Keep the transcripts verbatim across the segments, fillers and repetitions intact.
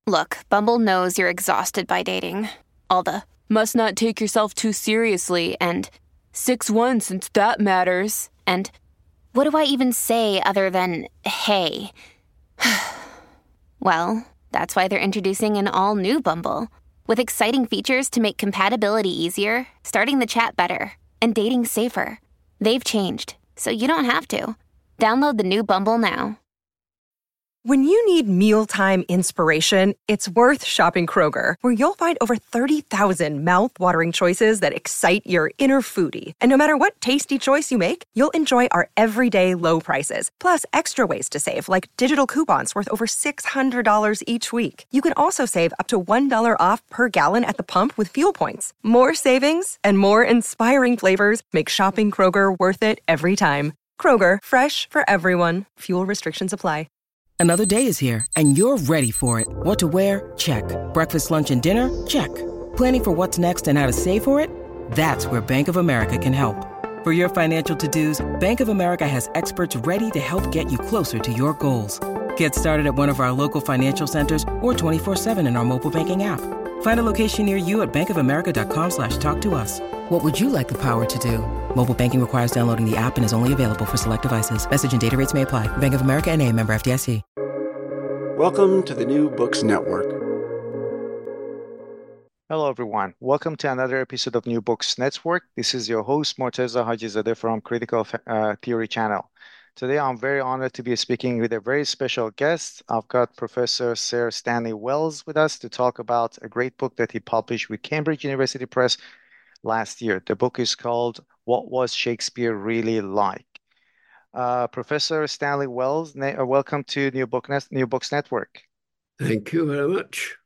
Look, Bumble knows you're exhausted by dating. All the must not take yourself too seriously and six one since that matters. And what do I even say other than hey? Well, that's why they're introducing an all-new Bumble with exciting features to make compatibility easier, starting the chat better, and dating safer. They've changed, so you don't have to. Download the new Bumble now. When you need mealtime inspiration, it's worth shopping Kroger, where you'll find over thirty thousand mouth-watering choices that excite your inner foodie. And no matter what tasty choice you make, you'll enjoy our everyday low prices, plus extra ways to save, like digital coupons worth over six hundred dollars each week. You can also save up to one dollar off per gallon at the pump with fuel points. More savings and more inspiring flavors make shopping Kroger worth it every time. Kroger, fresh for everyone. Fuel restrictions apply. Another day is here, and you're ready for it. What to wear? Check. Breakfast, lunch, and dinner? Check. Planning for what's next and how to save for it? That's where Bank of America can help. For your financial to-dos, Bank of America has experts ready to help get you closer to your goals. Get started at one of our local financial centers or twenty-four seven in our mobile banking app. Find a location near you at bankofamerica.com slash talk to us. What would you like the power to do? Mobile banking requires downloading the app and is only available for select devices. Message and data rates may apply. Bank of America N A, member F D I C. Welcome to the New Books Network. Hello, everyone. Welcome to another episode of New Books Network. This is your host, Morteza Hajizadeh from Critical uh, Theory Channel. Today, I'm very honored to be speaking with a very special guest. I've got Professor Sir Stanley Wells with us to talk about a great book that he published with Cambridge University Press last year. The book is called What Was Shakespeare Really Like? Uh, Professor Stanley Wells, uh, welcome to New, Book Net New Books Network. Thank you very much.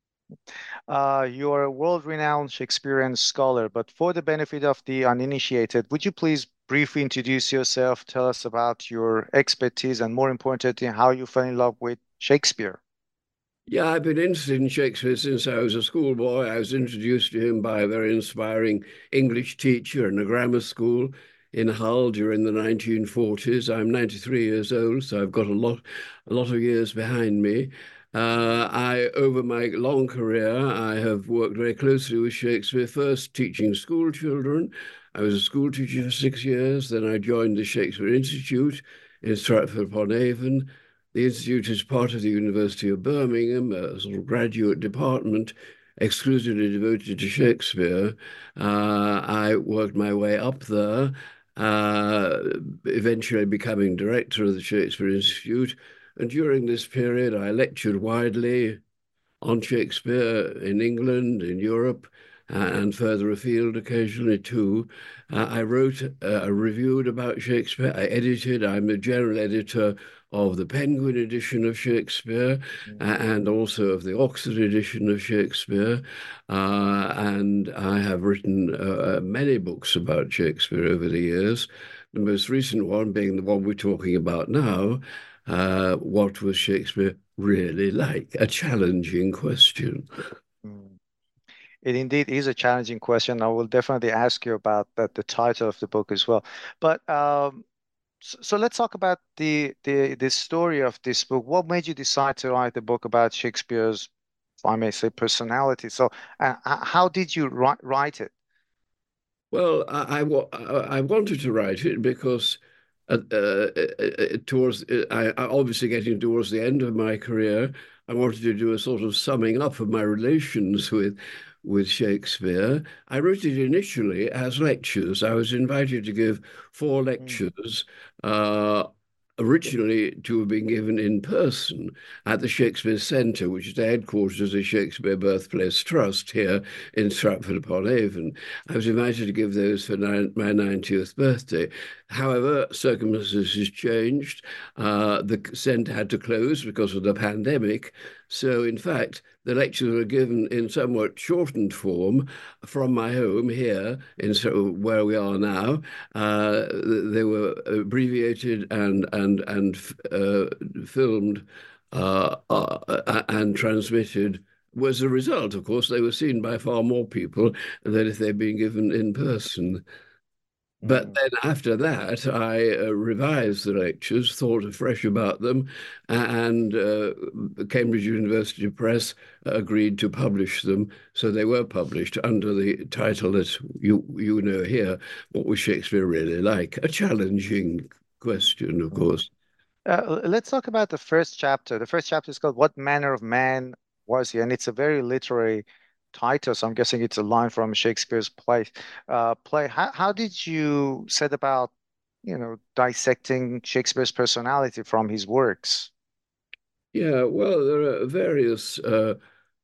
Uh, you're a world-renowned Shakespearean scholar, but for the benefit of the uninitiated, would you please briefly introduce yourself, tell us about your expertise, and more importantly, how you fell in love with Shakespeare? Yeah, I've been interested in Shakespeare since I was a schoolboy. I was introduced to him by a very inspiring English teacher in a grammar school in Hull during the nineteen forties. I'm ninety-three years old, so I've got a lot, a lot of years behind me. Uh, I, over my long career, I have worked very closely with Shakespeare, first teaching school children. I was a school teacher for six years. Then I joined the Shakespeare Institute in Stratford-upon-Avon. The Institute is part of the University of Birmingham, a sort of graduate department exclusively devoted to Shakespeare. Uh, I worked my way up there, uh, eventually becoming director of the Shakespeare Institute. And during this period, I lectured widely on Shakespeare in England, in Europe, uh, and further afield occasionally too. Uh, I wrote, uh, reviewed about Shakespeare. I edited. I'm the general editor of the Penguin edition of Shakespeare, mm. uh, and also of the Oxford edition of Shakespeare. Uh, and I have written uh, many books about Shakespeare over the years, the most recent one being the one we're talking about now, Uh, what was Shakespeare really like? A challenging question. It indeed is a challenging question. I will definitely ask you about that, the title of the book as well. But um, so, so let's talk about the, the the story of this book. What made you decide to write a book about Shakespeare's, if I may say, personality? So uh, how did you write, write it? Well, I, I, I wanted to write it because Uh, uh, towards uh, I, obviously getting towards the end of my career, I wanted to do a sort of summing up of my relations with with Shakespeare. I wrote it initially as lectures. I was invited to give four lectures, uh, originally to have been given in person at the Shakespeare Centre, which is the headquarters of the Shakespeare Birthplace Trust here in Stratford-upon-Avon. I was invited to give those for my ninetieth birthday. However, circumstances changed. Uh, the centre had to close because of the pandemic. So, in fact, the lectures were given in somewhat shortened form from my home here, in where we are now. Uh, they were abbreviated and and and uh, filmed uh, uh, and transmitted. Was a result, of course, they were seen by far more people than if they'd been given in person. But Mm. then after that, I uh, revised the lectures, thought afresh about them, and uh, Cambridge University Press agreed to publish them. So they were published under the title that you you know here. What was Shakespeare really like? A challenging question, of Mm. course. Uh, let's talk about the first chapter. The first chapter is called "What Manner of Man Was He?" and it's a very literary title. So I'm guessing it's a line from Shakespeare's play. Uh, play. How, how did you set about, you know, dissecting Shakespeare's personality from his works? Yeah, well, there are various uh,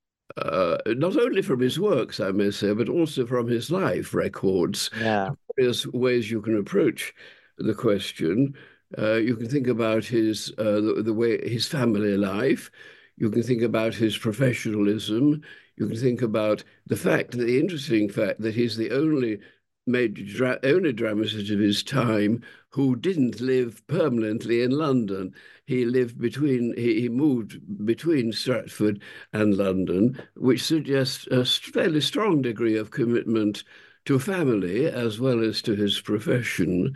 uh, not only from his works, I may say, but also from his life records, Yeah. various ways you can approach the question. Uh, you can think about his uh, the, the way his family life. You can think about his professionalism. You can think about the fact, the interesting fact that he's the only major dra only dramatist of his time who didn't live permanently in London. He lived between, he, he moved between Stratford and London, which suggests a fairly strong degree of commitment to family as well as to his profession.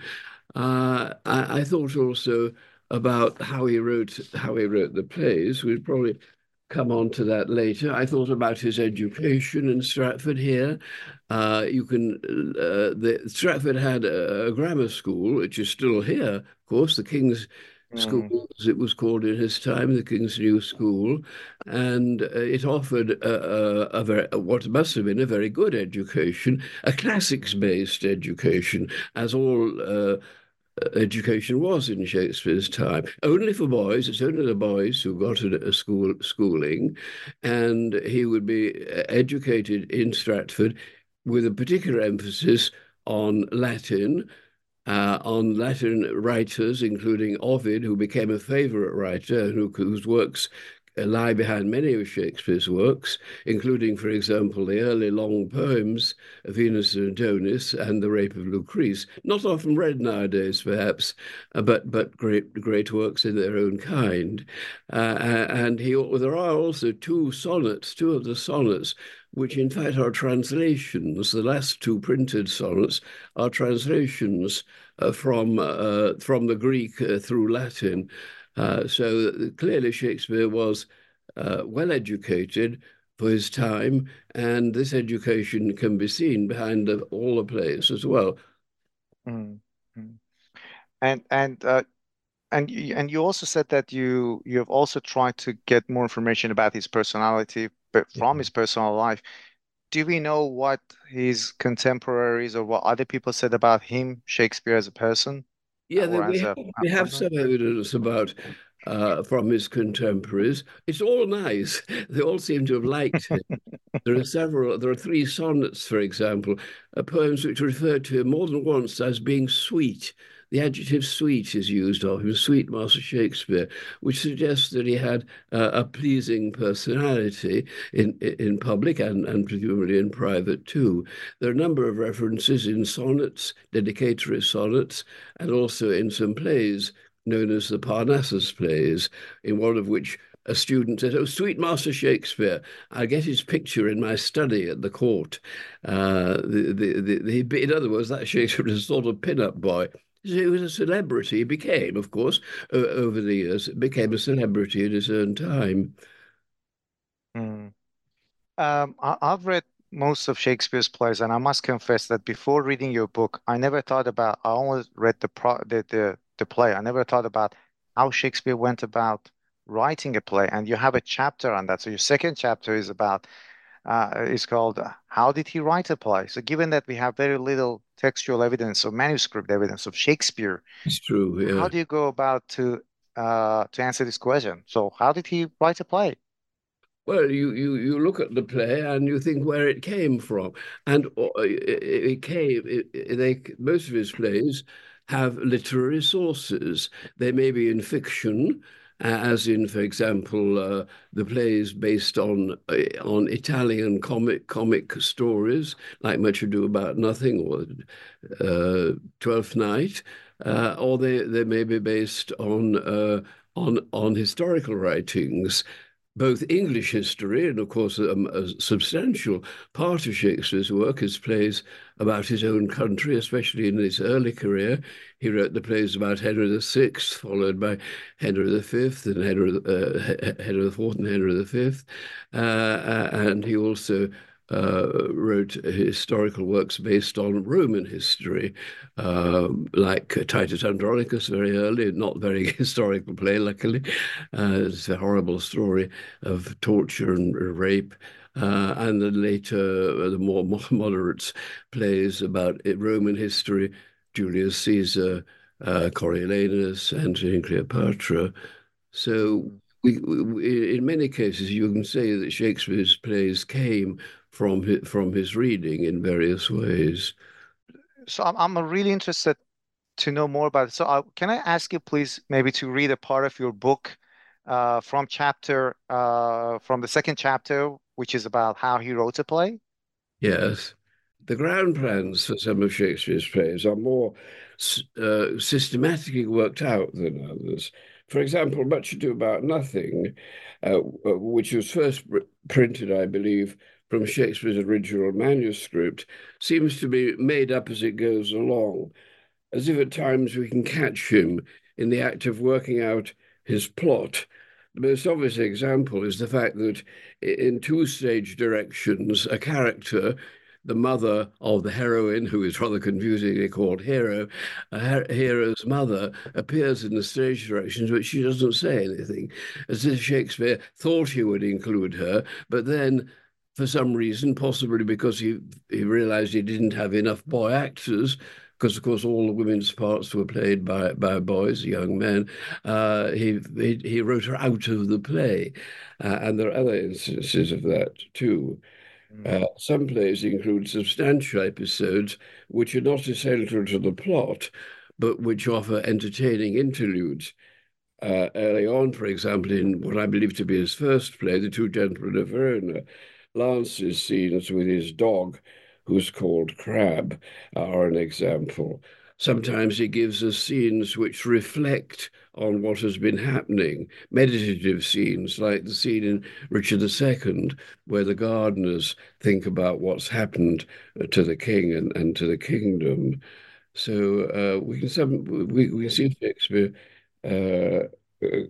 Uh, I, I thought also about how he wrote how he wrote the plays. We'd probably come on to that later. I thought about his education in Stratford here. Uh, you can uh, the Stratford had a, a grammar school, which is still here, of course, the King's School, Mm. as it was called in his time, the King's New School, and uh, it offered a, a, a very, what must have been a very good education, a classics-based education, as all uh, education was in Shakespeare's time. Only for boys. It's only the boys who got a, a school schooling, and he would be educated in Stratford with a particular emphasis on Latin, uh, on Latin writers, including Ovid, who became a favorite writer and who, whose works lie behind many of Shakespeare's works, including, for example, the early long poems, Venus and Adonis and The Rape of Lucrece, not often read nowadays, perhaps, uh, but but great great works in their own kind. Uh, and he there are also two sonnets, two of the sonnets, which in fact are translations. The last two printed sonnets are translations uh, from uh, from the Greek uh, through Latin. Uh, so clearly Shakespeare was uh, well educated for his time, and this education can be seen behind the, all the plays as well. Mm. Mm. And and uh, and you, and you also said that you you have also tried to get more information about his personality, but from his personal life. Do we know what his contemporaries or what other people said about him, Shakespeare as a person Yeah, or we as have, a we have performer? some evidence about uh, from his contemporaries. It's all nice. They all seem to have liked him. There are several, there are three sonnets, for example, uh, poems which refer to him more than once as being sweet. The adjective sweet is used of him, sweet Master Shakespeare, which suggests that he had uh, a pleasing personality in in public and, and presumably in private too. There are a number of references in sonnets, dedicatory sonnets, and also in some plays known as the Parnassus plays, in one of which a student said, "Oh, sweet Master Shakespeare, I get his picture in my study at the court." Uh, the, the, the, the, in other words, that Shakespeare was a sort of pin-up boy. He was a celebrity. He became, of course, uh, over the years, became a celebrity in his own time. Mm. Um, I, I've read most of Shakespeare's plays, and I must confess that before reading your book, I never thought about. I always read the pro the, the the play. I never thought about how Shakespeare went about writing a play. And you have a chapter on that. So your second chapter is about uh, is called uh, "How Did He Write a Play?" So given that we have very little textual evidence or manuscript evidence of Shakespeare, It's true, how yeah. do you go about to uh to answer this question? So how did he write a play? Well, you, you, you look at the play and you think where it came from, and uh, it, it came. It, it- they most of his plays have literary sources. They may be in fiction, uh, as in, for example, uh, the plays based on uh, on Italian comic comic stories, like Much Ado About Nothing or uh, Twelfth Night, uh, or they they may be based on uh, on on historical writings. both English history and, of course, a, a substantial part of Shakespeare's work is plays about his own country, especially in his early career. He wrote the plays about Henry the Sixth, followed by Henry the Fifth, and Henry, uh, Henry the Fourth and Henry the Fifth. Uh, and he also uh, wrote historical works based on Roman history, uh, like Titus Andronicus very early, not very historical play, luckily. Uh, it's a horrible story of torture and rape. Uh, and then later, uh, the more moderate plays about Roman history, Julius Caesar, uh, Coriolanus, Antony and Cleopatra. So we, we, in many cases, you can say that Shakespeare's plays came from his, from his reading in various ways. So I'm, I'm really interested to know more about it. So uh, can I ask you, please, maybe to read a part of your book uh, from chapter, uh, from the second chapter, which is about how he wrote a play? Yes. The ground plans for some of Shakespeare's plays are more uh, systematically worked out than others. For example, Much Ado About Nothing, uh, which was first printed, I believe, from Shakespeare's original manuscript, seems to be made up as it goes along, as if at times we can catch him in the act of working out his plot. The most obvious example is the fact that in two-stage directions, a character, the mother of the heroine, who is rather confusingly called Hero, a Hero's mother, appears in the stage directions, but she doesn't say anything, as if Shakespeare thought he would include her, but then, for some reason, possibly because he, he realized he didn't have enough boy actors, because, of course, all the women's parts were played by, by boys, young men. Uh, he, he he wrote her out of the play. Uh, and there are other instances of that, too. Uh, some plays include substantial episodes which are not essential to the plot, but which offer entertaining interludes. Uh, early on, for example, in what I believe to be his first play, The Two Gentlemen of Verona, Lance's scenes with his dog, who's called Crab, are an example. Sometimes he gives us scenes which reflect on what has been happening, meditative scenes like the scene in Richard the Second, where the gardeners think about what's happened to the king and, and to the kingdom. So uh, we can some we, we see Shakespeare uh, uh,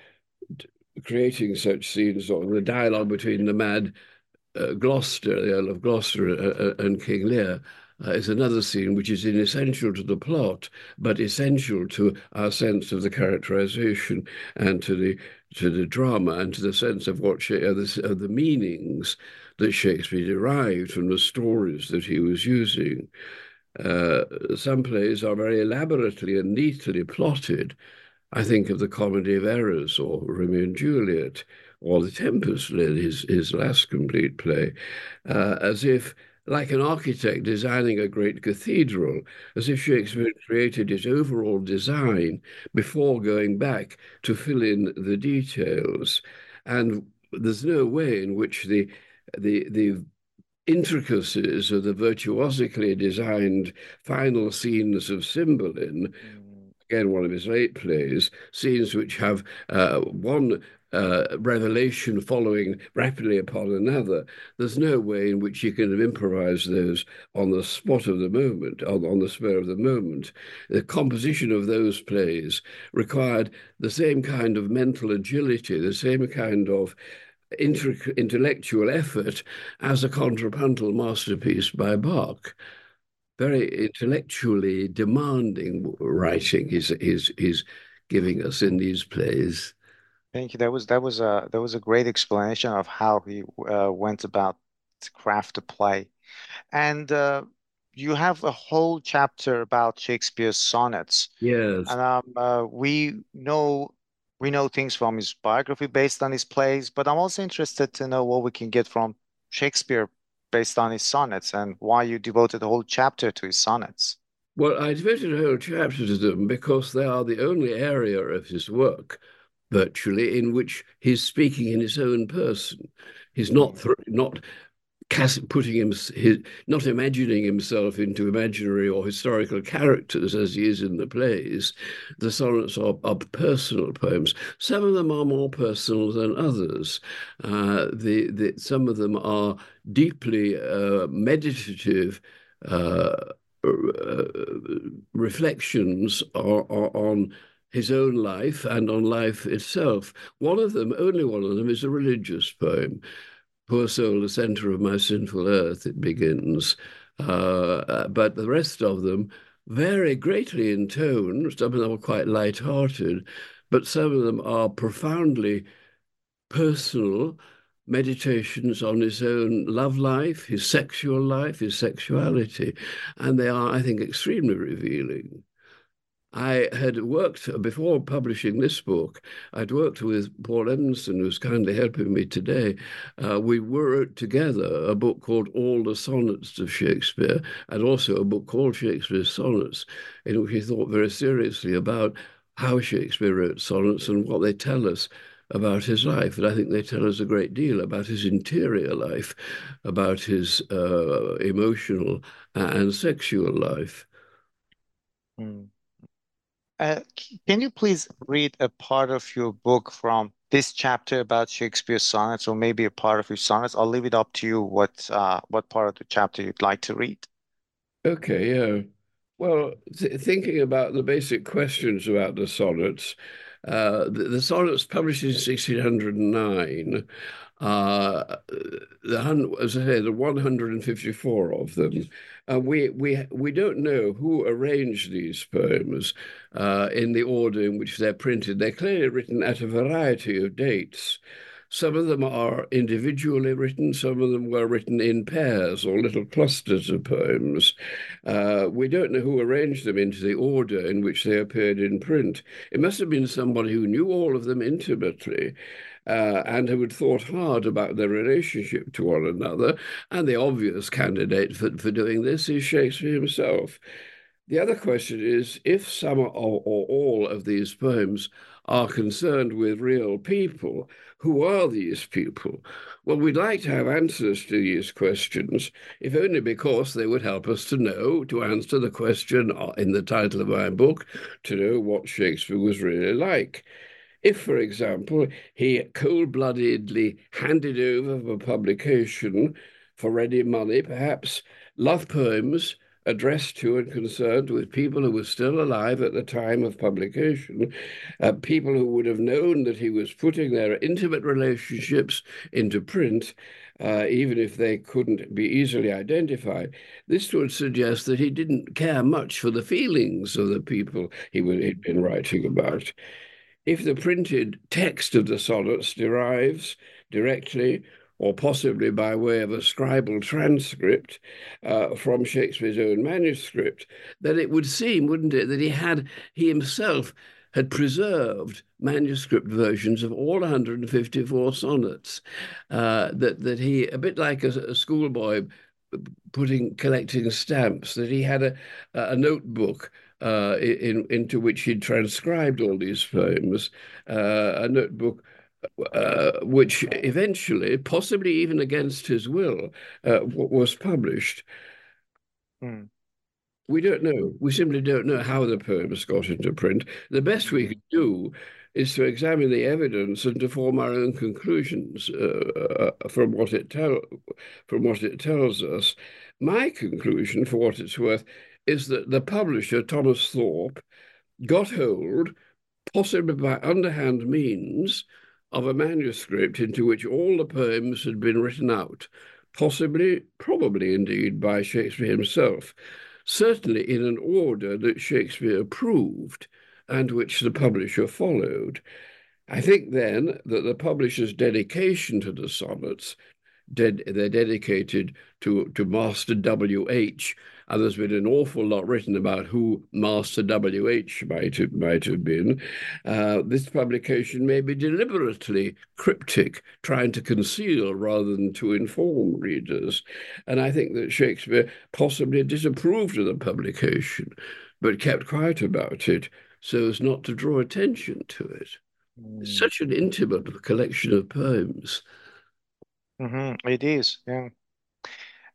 creating such scenes, or the dialogue between the mad uh, Gloucester, the Earl of Gloucester, uh, uh, and King Lear, uh, is another scene which is inessential to the plot, but essential to our sense of the characterization and to the to the drama and to the sense of what uh, the, uh, the meanings that Shakespeare derived from the stories that he was using. Uh, some plays are very elaborately and neatly plotted. I think of the Comedy of Errors or Romeo and Juliet, or The Tempest, his, his last complete play, uh, as if, like an architect designing a great cathedral, as if Shakespeare created his overall design before going back to fill in the details. And there's no way in which the the the intricacies of the virtuosically designed final scenes of Cymbeline, again, one of his late plays, scenes which have uh, one uh, revelation following rapidly upon another. There's no way in which you can improvise those on the spot of the moment, on, on the spur of the moment. The composition of those plays required the same kind of mental agility, the same kind of intellectual effort as a contrapuntal masterpiece by Bach. Very intellectually demanding writing he's, he's, he's giving us in these plays. Thank you. That was that was a that was a great explanation of how he uh, went about to craft a play. And uh, you have a whole chapter about Shakespeare's sonnets. Yes. And um, uh, we know we know things from his biography based on his plays, but I'm also interested to know what we can get from Shakespeare based on his sonnets and why you devoted a whole chapter to his sonnets. Well, I devoted a whole chapter to them because they are the only area of his work, virtually, in which he's speaking in his own person. He's not not putting him, his, not imagining himself into imaginary or historical characters as he is in the plays. The sonnets are, are personal poems. Some of them are more personal than others. Uh, the, the, some of them are deeply uh, meditative uh, uh, reflections are, are on his own life and on life itself. One of them, only one of them, is a religious poem. Poor soul, the center of my sinful earth, it begins. Uh, but the rest of them vary greatly in tone. Some of them are quite light-hearted, but some of them are profoundly personal meditations on his own love life, his sexual life, his sexuality. And they are, I think, extremely revealing. I had worked, before publishing this book, I'd worked with Paul Evanson, who's kindly helping me today. Uh, we wrote together a book called All the Sonnets of Shakespeare, and also a book called Shakespeare's Sonnets, in which we thought very seriously about how Shakespeare wrote sonnets and what they tell us about his life. And I think they tell us a great deal about his interior life, about his uh, emotional and sexual life. Mm. Uh, can you please read a part of your book from this chapter about Shakespeare's sonnets, or maybe a part of your sonnets? I'll leave it up to you what uh, what part of the chapter you'd like to read. Okay, yeah. Well, th thinking about the basic questions about the sonnets, uh, the, the sonnets published in sixteen oh nine, uh, the, as I say, the one hundred fifty-four of them, uh, we we we don't know who arranged these poems uh, in the order in which they're printed. They're clearly written at a variety of dates. Some of them are individually written, some of them were written in pairs or little clusters of poems. Uh, we don't know who arranged them into the order in which they appeared in print. It must have been somebody who knew all of them intimately uh, and who had thought hard about their relationship to one another. And the obvious candidate for, for doing this is Shakespeare himself. The other question is, if some or, or all of these poems are concerned with real people, who are these people? Well, we'd like to have answers to these questions, if only because they would help us to know, to answer the question in the title of my book, to know what Shakespeare was really like. If, for example, he cold-bloodedly handed over for publication for ready money, perhaps, love poems addressed to and concerned with people who were still alive at the time of publication, uh, people who would have known that he was putting their intimate relationships into print, uh, even if they couldn't be easily identified. This would suggest that he didn't care much for the feelings of the people he had been writing about. If the printed text of the sonnets derives directly or possibly by way of a scribal transcript uh, from Shakespeare's own manuscript, then it would seem, wouldn't it, that he had, he himself had preserved manuscript versions of all one hundred fifty-four sonnets, uh, that, that he, a bit like a, a schoolboy putting, collecting stamps, that he had a, a notebook uh, in, into which he'd transcribed all these poems, uh, a notebook Uh, which eventually, possibly even against his will, uh, was published. Hmm. We don't know. We simply don't know how the poems got into print. The best we can do is to examine the evidence and to form our own conclusions uh, from what it tell from what it tells us. My conclusion, for what it's worth, is that the publisher, Thomas Thorpe, got hold, possibly by underhand means, of a manuscript into which all the poems had been written out, possibly, probably indeed, by Shakespeare himself, certainly in an order that Shakespeare approved and which the publisher followed. I think then that the publisher's dedication to the sonnets, ded they're dedicated to, to Master W H, and there's been an awful lot written about who Master W H might have, might have been. Uh, this publication may be deliberately cryptic, trying to conceal rather than to inform readers. And I think that Shakespeare possibly disapproved of the publication, but kept quiet about it so as not to draw attention to it. Mm. It's such an intimate collection of poems. Mm-hmm. It is, yeah.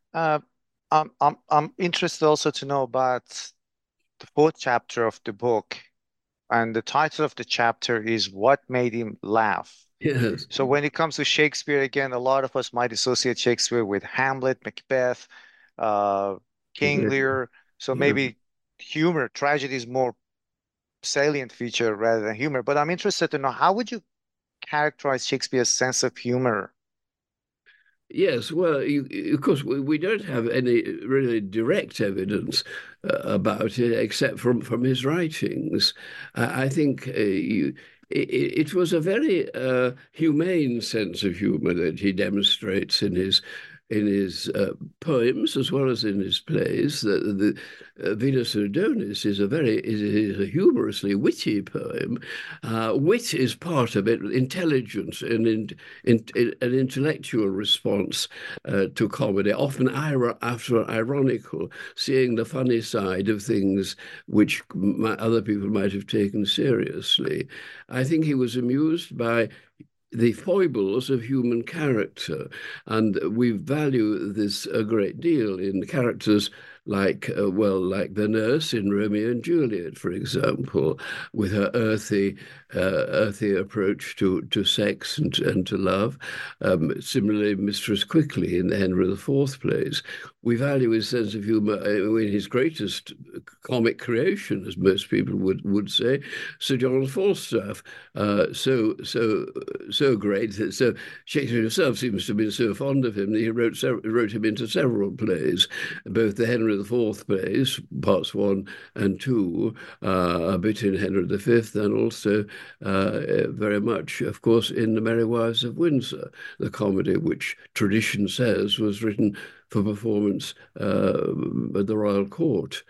Uh, I'm, I'm, I'm interested also to know about the fourth chapter of the book. And the title of the chapter is What Made Him Laugh? Yes. So when it comes to Shakespeare, again, a lot of us might associate Shakespeare with Hamlet, Macbeth, uh, King Lear. So Yeah. maybe humor, tragedy is more salient feature rather than humor. But I'm interested to know, how would you characterize Shakespeare's sense of humor? Yes, well, you, of course, we, we don't have any really direct evidence uh, about it except from, from his writings. I, I think uh, you, it, it was a very uh, humane sense of humor that he demonstrates in his in his uh, poems as well as in his plays. The, the uh, Venus and Adonis is a very is, is a humorously witty poem. Uh, wit is part of it, intelligence and in, in, in, an intellectual response uh, to comedy, often iro- after ironical, seeing the funny side of things which other people might have taken seriously. I think he was amused by the foibles of human character. And we value this a great deal in characters like, uh, well, like the nurse in Romeo and Juliet, for example, with her earthy, uh, earthy approach to, to sex and, and to love. Um, similarly, Mistress Quickly in the Henry the Fourth plays. We value his sense of humor in his greatest comic creation, as most people would, would say, Sir John Falstaff. Uh, so, so, so great. So Shakespeare himself seems to have been so fond of him that he wrote wrote him into several plays, both the Henry the Fourth plays, parts one and two, uh, a bit in Henry the Fifth, and also uh, very much, of course, in The Merry Wives of Windsor, the comedy which tradition says was written for performance uh, at the royal court.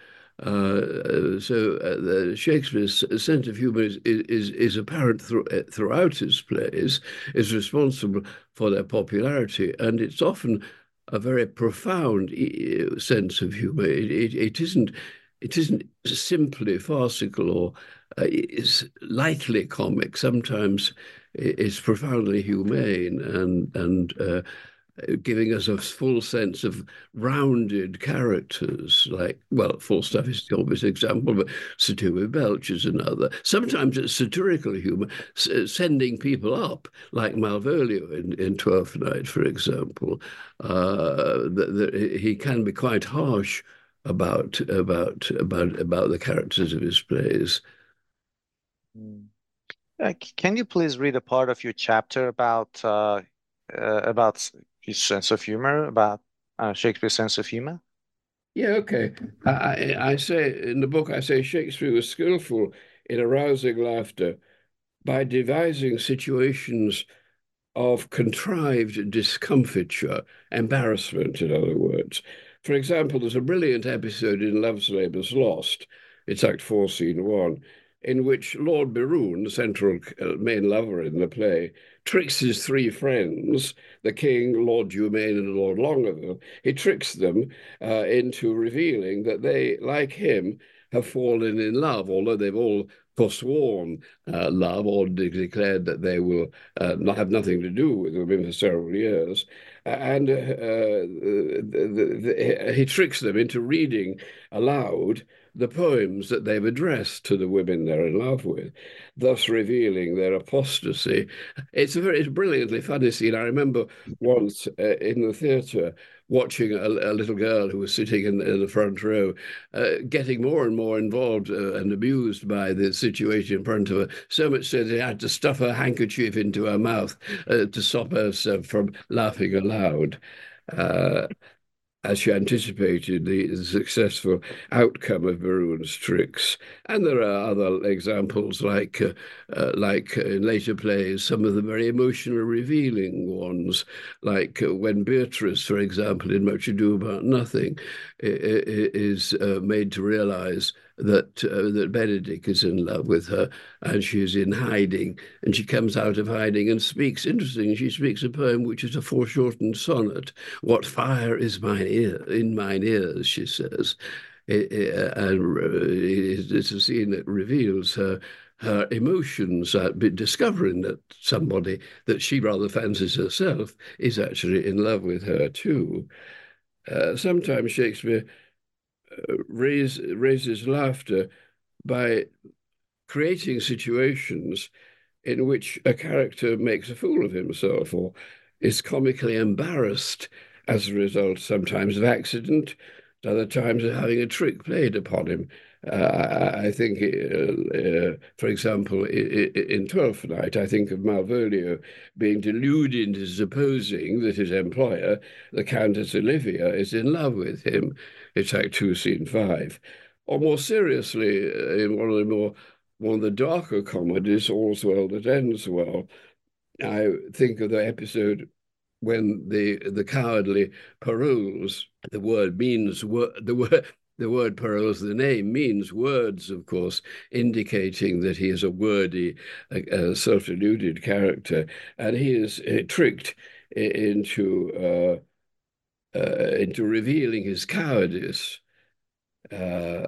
Uh, so uh, Shakespeare's sense of humour is, is, is apparent through, throughout his plays, is responsible for their popularity, and it's often a very profound sense of humour. It, it, it isn't it isn't simply farcical or uh, it's lightly comic. Sometimes it's profoundly humane and and uh, giving us a full sense of rounded characters, like, well, Falstaff is the obvious example, but Sir Toby Belch is another. Sometimes it's satirical humor, sending people up, like Malvolio in, in Twelfth Night, for example. Uh, that, that he can be quite harsh about about about about the characters of his plays. Mm. Uh, c- can you please read a part of your chapter about uh, uh, about his sense of humor, about uh, Shakespeare's sense of humor? Yeah, okay. I, I say in the book, I say Shakespeare was skillful in arousing laughter by devising situations of contrived discomfiture, embarrassment, in other words. For example, there's a brilliant episode in Love's Labour's Lost, it's Act Four, Scene One, in which Lord Berowne, the central uh, main lover in the play, tricks his three friends, the King, Lord Dumaine, and Lord Longueville. He tricks them uh, into revealing that they, like him, have fallen in love, although they've all forsworn uh, love or de declared that they will uh, not have nothing to do with women for several years. And uh, the, the, the, he tricks them into reading aloud the poems that they've addressed to the women they're in love with, thus revealing their apostasy. It's a very it's a brilliantly funny scene. I remember once uh, in the theatre watching a, a, little girl who was sitting in, in the front row, uh, getting more and more involved uh, and amused by the situation in front of her, so much so that she had to stuff her handkerchief into her mouth uh, to stop herself from laughing aloud. Uh, as she anticipated the successful outcome of Berowne's tricks. And there are other examples, like uh, uh, like in later plays, some of the very emotionally revealing ones, like uh, when Beatrice, for example, in Much Ado About Nothing, is uh, made to realize that uh, that Benedick is in love with her, and she's in hiding, and she comes out of hiding and speaks. Interesting, she speaks a poem which is a foreshortened sonnet. What fire is mine ear in mine ears, she says. It, it, and it's a scene that reveals her her emotions, uh, discovering that somebody that she rather fancies herself is actually in love with her too. uh, sometimes Shakespeare uh, raise, raises laughter by creating situations in which a character makes a fool of himself or is comically embarrassed as a result, sometimes of accident, at other times of having a trick played upon him. Uh, I think, uh, uh, for example, in Twelfth Night, I think of Malvolio being deluded into supposing that his employer, the Countess Olivia, is in love with him. It's Act Two, Scene Five. Or more seriously, in one of the more one of the darker comedies, All's Well That Ends Well, I think of the episode when the the cowardly Parolles, the word means the word the word Parolles, the name means words, of course, indicating that he is a wordy, uh, self-deluded character, and he is uh, tricked into uh, uh, into revealing his cowardice. Uh,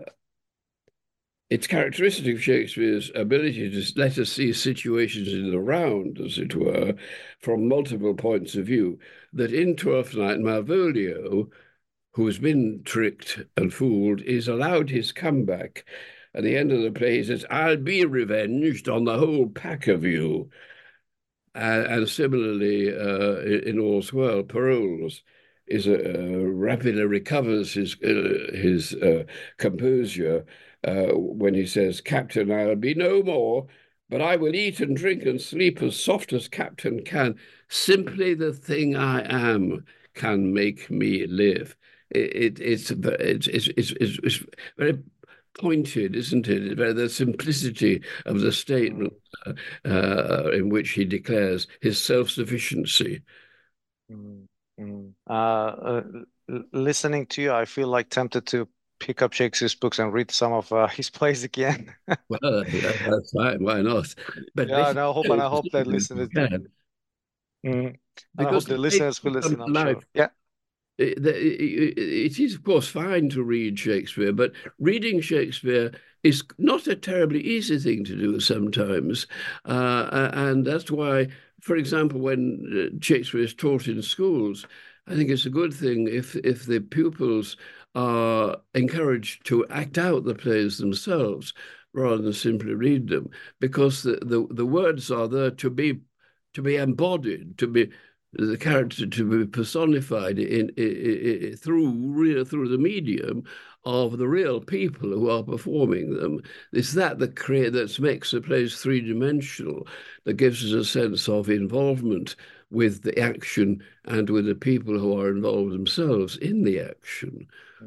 It's characteristic of Shakespeare's ability to let us see situations in the round, as it were, from multiple points of view, that in Twelfth Night, Malvolio, who has been tricked and fooled, is allowed his comeback. At the end of the play, he says, "I'll be revenged on the whole pack of you." Uh, and similarly, uh, in All's Well, Parolles is uh, rapidly recovers his uh, his uh, composure uh, when he says, "Captain, I'll be no more, but I will eat and drink and sleep as soft as captain can. Simply the thing I am can make me live." It, it, it's, it's, it's, it's, it's very pointed, isn't it? The simplicity of the statement uh, uh, in which he declares his self-sufficiency. Mm, mm. Uh, uh, listening to you, I feel like tempted to pick up Shakespeare's books and read some of uh, his plays again. Well, that's fine. Why not? But yeah, and I hope and I hope that listeners do. Mm. And I hope the listeners will listen. I'm sure. Yeah. It, it, it is, of course, fine to read Shakespeare, but reading Shakespeare is not a terribly easy thing to do sometimes. Uh, and that's why, for example, when Shakespeare is taught in schools, I think it's a good thing if, if the pupils are encouraged to act out the plays themselves rather than simply read them, because the, the, the words are there to be to be embodied, to be the character to be personified in, in, in through real through the medium of the real people who are performing them. It's that that create that makes the plays three-dimensional, that gives us a sense of involvement with the action and with the people who are involved themselves in the action.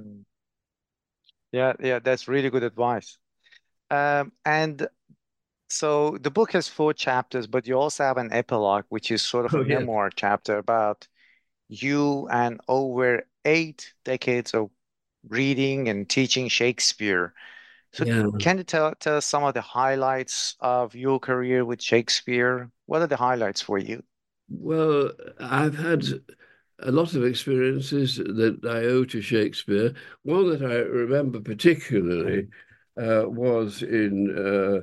Yeah, yeah, that's really good advice. Um, and so the book has four chapters, but you also have an epilogue, which is sort of a oh, memoir yeah. chapter about you and over eight decades of reading and teaching Shakespeare. So yeah. can you tell, tell us some of the highlights of your career with Shakespeare? What are the highlights for you? Well, I've had a lot of experiences that I owe to Shakespeare. One that I remember particularly uh, was in uh,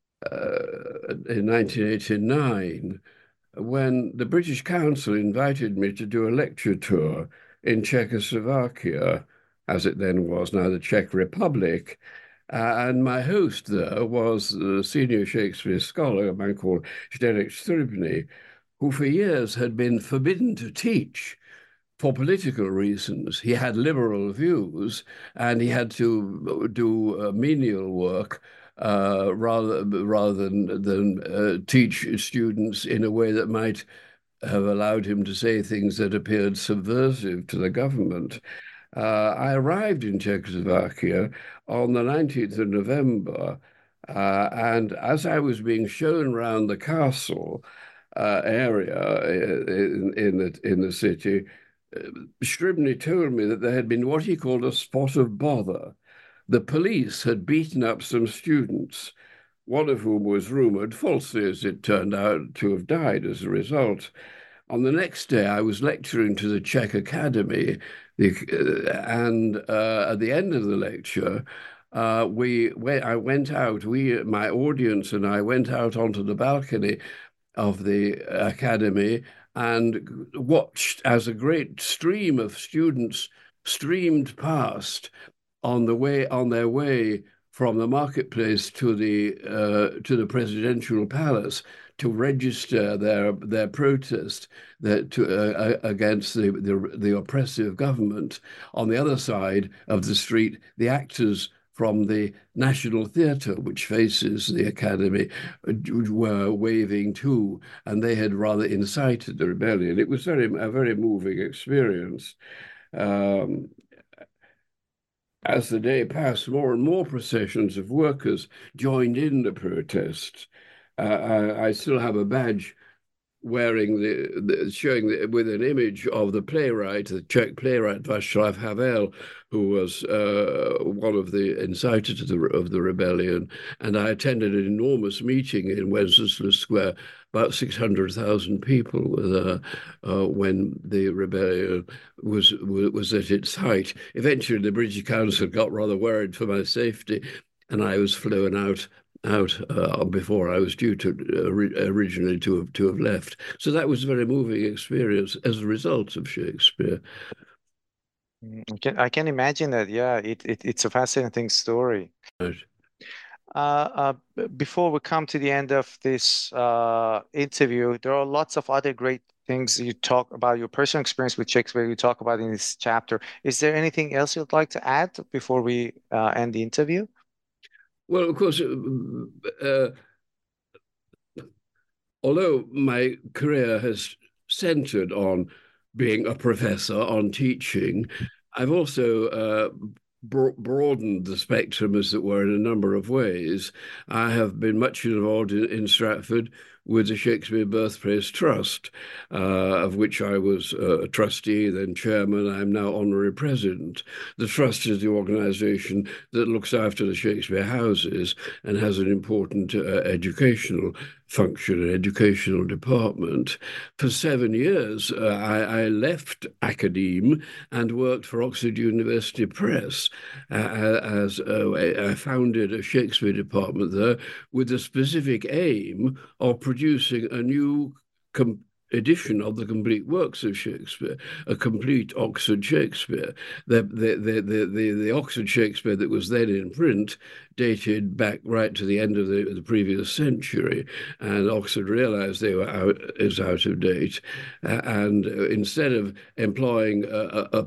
Uh, in nineteen eighty-nine, when the British Council invited me to do a lecture tour in Czechoslovakia, as it then was, now the Czech Republic. Uh, and my host there was the senior Shakespeare scholar, a man called Zdeněk Střebný, who for years had been forbidden to teach for political reasons. He had liberal views, and he had to do uh, menial work Uh, rather rather than than uh, teach students in a way that might have allowed him to say things that appeared subversive to the government. Uh, I arrived in Czechoslovakia on the nineteenth of November, uh, and as I was being shown around the castle uh, area in, in the in the city, Střebný told me that there had been what he called a spot of bother. The police had beaten up some students, one of whom was rumored, falsely as it turned out, to have died as a result. On the next day, I was lecturing to the Czech Academy, the, uh, and uh, at the end of the lecture, uh, we, we I went out, we, my audience and I went out onto the balcony of the Academy and watched as a great stream of students streamed past on the way on their way from the marketplace to the uh, to the presidential palace to register their their protest that to, uh, against the, the the oppressive government. On the other side of the street, the actors from the National Theatre, which faces the Academy, were waving too, and they had rather incited the rebellion. It was very a very moving experience. Um, as the day passed, more and more processions of workers joined in the protests. Uh, I, I still have a badge wearing the, the showing the, with an image of the playwright, the Czech playwright Václav Havel, who was uh, one of the inciters of the, of the rebellion. And I attended an enormous meeting in Wenceslas Square. About six hundred thousand people were there uh, when the rebellion was, was at its height. Eventually, the British Council got rather worried for my safety, and I was flown out out uh, before I was due to uh, originally to have to have left. So that was a very moving experience as a result of Shakespeare. I can, I can imagine that. Yeah, it, it it's a fascinating story. Right. Uh, uh, before we come to the end of this uh, interview, there are lots of other great things you talk about your personal experience with Shakespeare. You talk about in this chapter. Is there anything else you'd like to add before we uh, end the interview? Well, of course, uh, although my career has centered on being a professor, on teaching, I've also uh, bro broadened the spectrum, as it were, in a number of ways. I have been much involved in, in Stratford with the Shakespeare Birthplace Trust, uh, of which I was uh, a trustee, then chairman. I'm now honorary president. The trust is the organization that looks after the Shakespeare houses and has an important uh, educational function, an educational department. For seven years, uh, I, I left academe and worked for Oxford University Press uh, as uh, I founded a Shakespeare department there with the specific aim of producing a new edition of the complete works of Shakespeare, a complete Oxford Shakespeare. The, the, the, the, the, the Oxford Shakespeare that was then in print dated back right to the end of the, the previous century, and Oxford realized they were out, is out of date. Uh, and instead of employing a, a,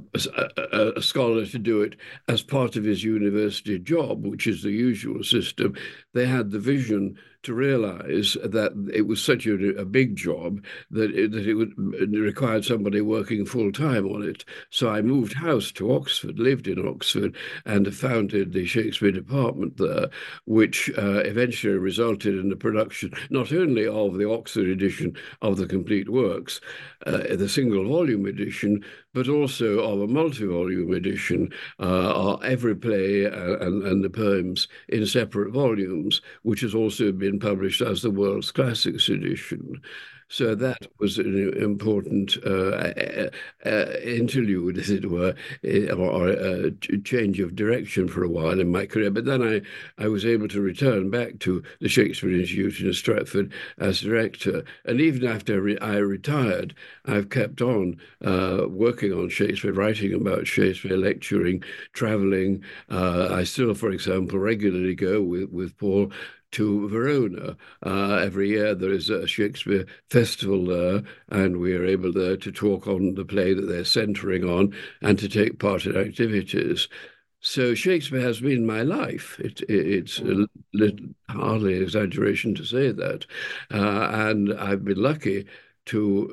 a, a scholar to do it as part of his university job, which is the usual system, they had the vision to realize that it was such a, a big job that it, that it would it required somebody working full time on it. So I moved house to Oxford, lived in Oxford, and founded the Shakespeare department there, which uh, eventually resulted in the production not only of the Oxford edition of the complete works, uh, the single volume edition, but also of a multi-volume edition, uh, every play and, and the poems in separate volumes, which has also been published as the World's Classics edition. So that was an important uh, uh, interlude, as it were, or a change of direction for a while in my career. But then I, I was able to return back to the Shakespeare Institute in Stratford as director. And even after re I retired, I've kept on uh, working on Shakespeare, writing about Shakespeare, lecturing, traveling. Uh, I still, for example, regularly go with, with Paul to Verona. Uh, every year there is a Shakespeare festival there, and we are able there to talk on the play that they're centering on and to take part in activities. So Shakespeare has been my life. It, it, it's a little, hardly an exaggeration to say that. Uh, and I've been lucky to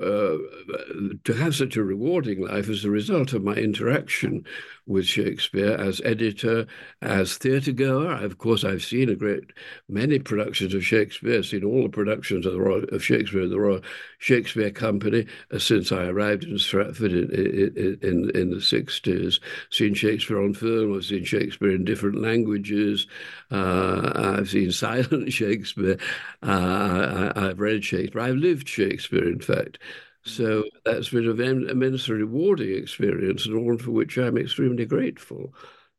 uh, to have such a rewarding life as a result of my interaction with Shakespeare as editor, as theatre goer. Of course, I've seen a great many productions of Shakespeare. I've seen all the productions of, the Royal, of Shakespeare in the Royal Shakespeare Company uh, since I arrived in Stratford in in, in, in the sixties. Seen Shakespeare on film. I've seen Shakespeare in different languages. Uh, I've seen silent Shakespeare. Uh, I, I've read Shakespeare. I've lived Shakespeare, in fact. So that's been an immensely rewarding experience, and one for which I'm extremely grateful.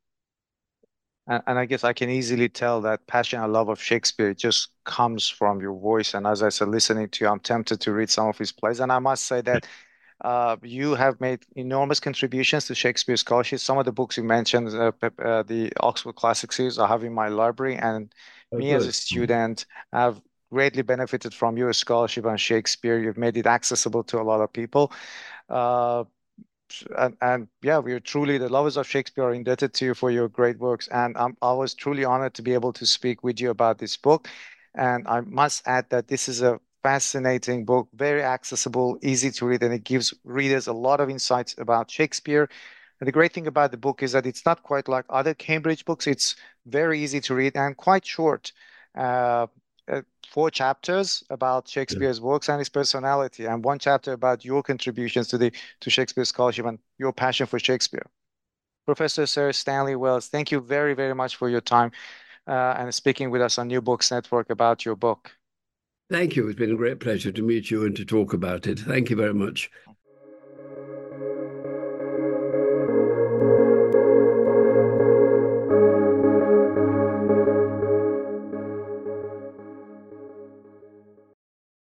And, and I guess I can easily tell that passion and love of Shakespeare just comes from your voice. And as I said, listening to you, I'm tempted to read some of his plays. And I must say that Uh, you have made enormous contributions to Shakespeare scholarship. Some of the books you mentioned, uh, uh, the Oxford Classic series, I have in my library, and Oh, me as a good. student have greatly benefited from your scholarship on Shakespeare. You've made it accessible to a lot of people. Uh, and, and yeah, we are truly the lovers of Shakespeare are indebted to you for your great works. And I'm, I was truly honored to be able to speak with you about this book. And I must add that this is a fascinating book, very accessible, easy to read, and it gives readers a lot of insights about Shakespeare. And the great thing about the book is that it's not quite like other Cambridge books. It's very easy to read and quite short. Uh, uh, Four chapters about Yeah. Shakespeare's works and his personality, and one chapter about your contributions to the to Shakespeare scholarship and your passion for Shakespeare. Professor Sir Stanley Wells, thank you very, very much for your time uh, and speaking with us on New Books Network about your book. Thank you. It's been a great pleasure to meet you and to talk about it. Thank you very much.